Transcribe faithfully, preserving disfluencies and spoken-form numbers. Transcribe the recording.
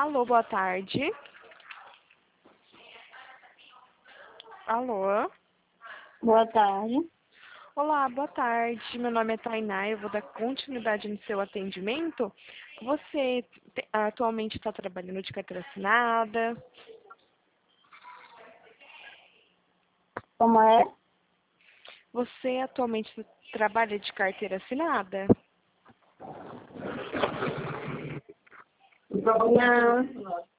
Alô, boa tarde. Alô? Boa tarde. Olá, boa tarde. Meu nome é Tainá, eu vou dar continuidade no seu atendimento. Você te- atualmente está trabalhando de carteira assinada? Como é? Você atualmente trabalha de carteira assinada? Não.